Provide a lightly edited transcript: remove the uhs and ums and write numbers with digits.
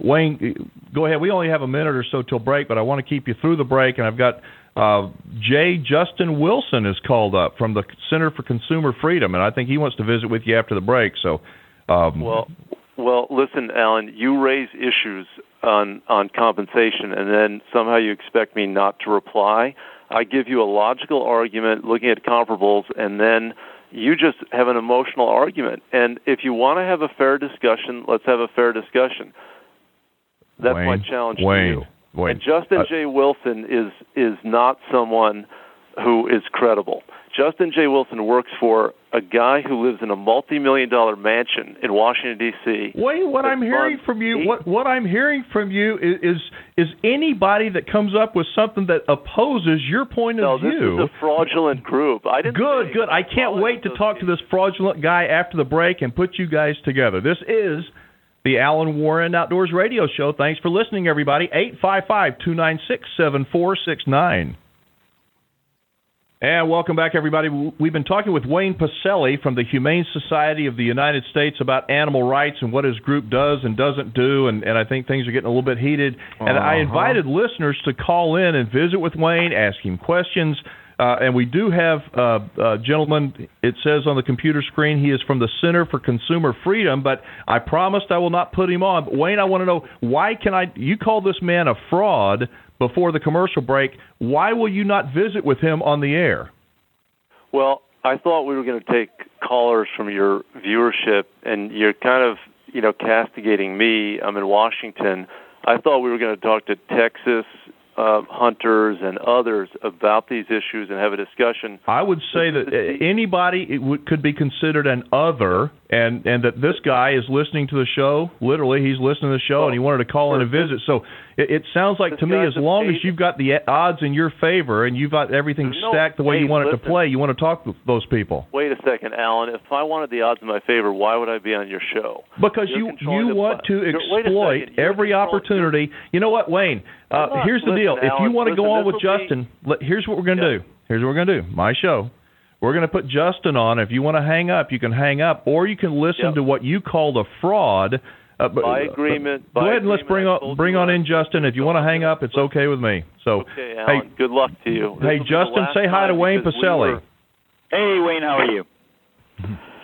Wayne, go ahead. We only have a minute or so till break, but I want to keep you through the break, and I've got J. Justin Wilson is called up from the Center for Consumer Freedom, and I think he wants to visit with you after the break. So, well, listen, Alan, you raise issues on compensation, and then somehow you expect me not to reply. I give you a logical argument looking at comparables, and then you just have an emotional argument. And if you want to have a fair discussion, let's have a fair discussion. That's Wayne, my challenge to Wayne, you. Wayne. And Justin J. Wilson is not someone who is credible. Justin J. Wilson works for a guy who lives in a multi-million-dollar mansion in Washington, D.C. Wayne, what I'm hearing from you is anybody that comes up with something that opposes your point of view. No, this is a fraudulent group. I didn't. Good. I can't wait to talk to this fraudulent guy after the break and put you guys together. This is the Alan Warren Outdoors Radio Show. Thanks for listening, everybody. 855-296-7469. And welcome back, everybody. We've been talking with Wayne Pacelle from the Humane Society of the United States about animal rights and what his group does and doesn't do, and I think things are getting a little bit heated. And I invited listeners to call in and visit with Wayne, ask him questions. And we do have a gentleman, it says on the computer screen, he is from the Center for Consumer Freedom, but I promised I will not put him on. But Wayne, I want to know, you call this man a fraud before the commercial break. Why will you not visit with him on the air? Well, I thought we were going to take callers from your viewership, and you're kind of, castigating me. I'm in Washington. I thought we were going to talk to Texas hunters and others about these issues and have a discussion. I would say that anybody could be considered an other, and that this guy is listening to the show. Literally, he's listening to the show, and he wanted to call in and visit. So it sounds like to me, as long as you've got the odds in your favor and you've got everything stacked the way you want it to play, you want to talk with those people. Wait a second, Alan. If I wanted the odds in my favor, why would I be on your show? Because you want to exploit every opportunity. You know what, Wayne? Here's the deal. If you want to go on with Justin, here's what we're going to do. Here's what we're going to do. My show. We're going to put Justin on. If you want to hang up, you can hang up, or you can listen to what you call the fraud. By agreement. Go ahead and let's bring on in Justin. If you want to hang up, it's okay with me. So, okay, Alan. Hey, good luck to you. Hey, Justin, say hi to Wayne Pacelle. Hey, Wayne, how are you?